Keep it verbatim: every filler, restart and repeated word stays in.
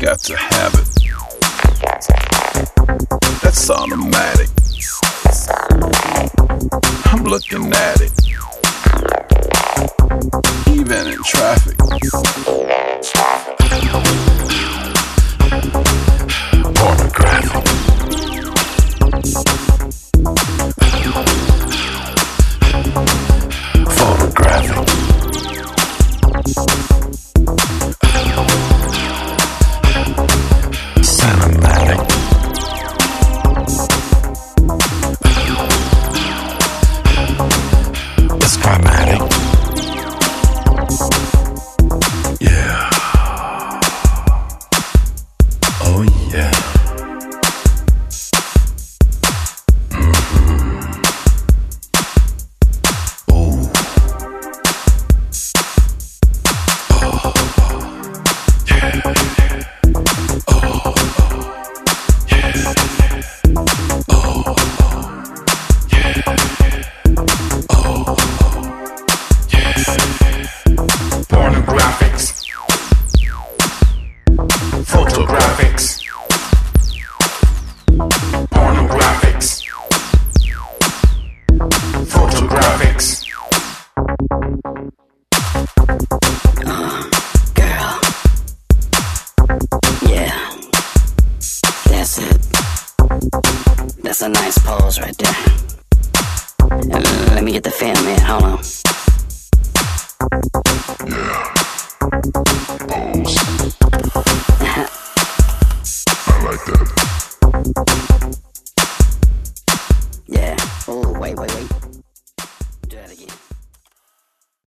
got to have it. That's automatic. I'm looking at it. Even in traffic. Pornographic. Photographic. Cinematic. It's climatic. Yeah. Oh yeah. Mm-hmm. Oh. Oh. Yeah. Oh. Yeah. Oh. Yeah. Oh. Yeah. Pornographics. Photographics. Pornographics. Photographics. Uh, girl. Yeah. That's it. That's a nice pose right there. Uh, let me get the film in. Hold on.